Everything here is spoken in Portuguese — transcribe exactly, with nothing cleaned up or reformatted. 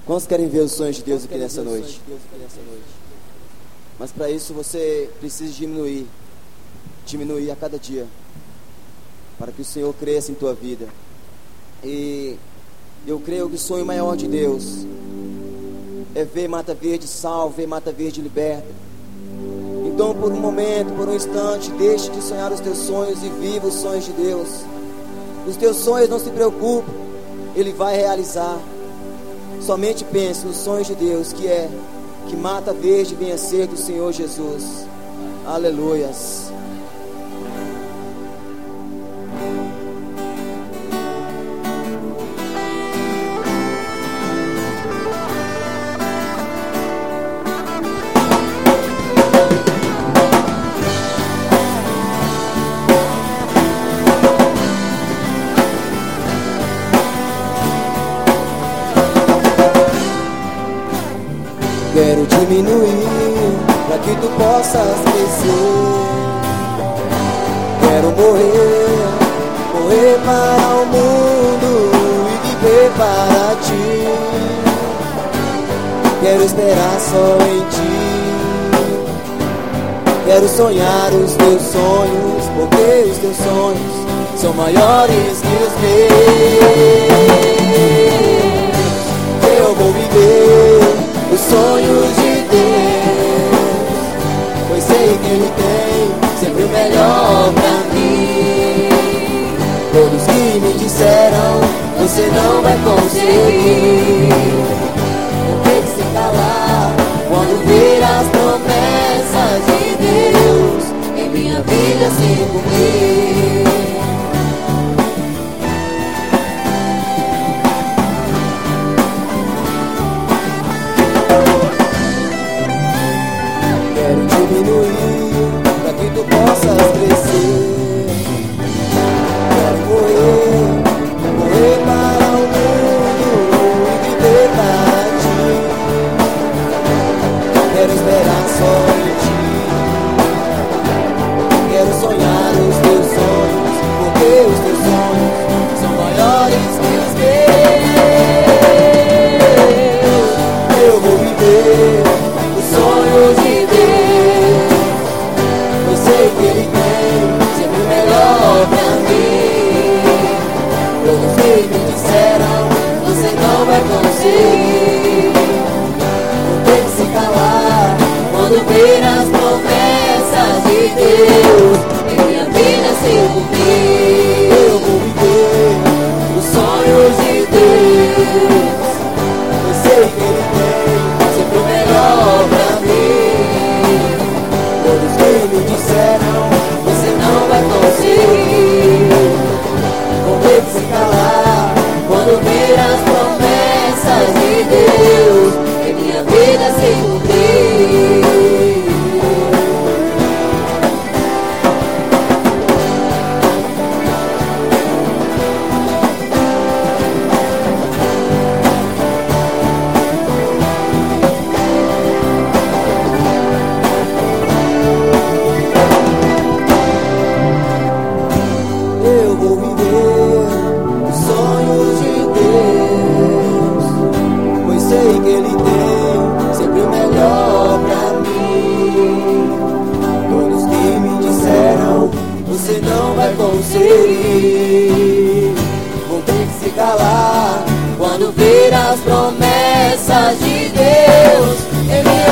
Quantos querem ver os sonhos de Deus aqui nessa noite? Mas para isso você precisa diminuir, diminuir a cada dia, para que o Senhor cresça em tua vida. E eu creio que o sonho maior de Deus é ver Mata Verde salvo, ver Mata Verde liberta. Então, por um momento, por um instante, deixe de sonhar os teus sonhos e viva os sonhos de Deus. Os teus sonhos, não se preocupe, Ele vai realizar. Somente pense nos sonhos de Deus, que é que Mata Verde venha ser do Senhor Jesus. Aleluias. Quero diminuir para que tu possas crescer. Quero morrer, morrer para o mundo e viver para ti. Quero esperar só em ti. Quero sonhar os teus sonhos, porque os teus sonhos são maiores que os meus. Eu vou viver os sonhos de Deus, pois sei que Ele tem sempre o melhor pra mim. Todos que me disseram, você não vai conseguir, vou ter que se calar quando ver as promessas de Deus em minha vida se cumprir. Para que tu possas crescer. Quero morrer, morrer para o mundo e viver para ti. Quero esperar só em ti. Quero sonhar os teus sonhos, porque os teus sonhos são maiores que os meus. Eu vou viver os sonhos de Deus, pois sei que Ele tem sempre o melhor pra mim. Todos que me disseram, você não vai conseguir, vou ter que se calar quando ver as promessas de Deus em minha vida se cumprir. Eu vou viver os sonhos de Deus, pois sei que Ele tem sempre o melhor pra mim. Todos que me disseram, você não vai conseguir, vou ter que se calar quando ver as promessas de Deus em minha vida se cumprir. Eu vou viver os sonhos de Deus, pois sei que Ele tem sempre o melhor pra mim. Todos que me disseram, você não vai conseguir, vou ter que se calar quando ver as promessas de Deus em minha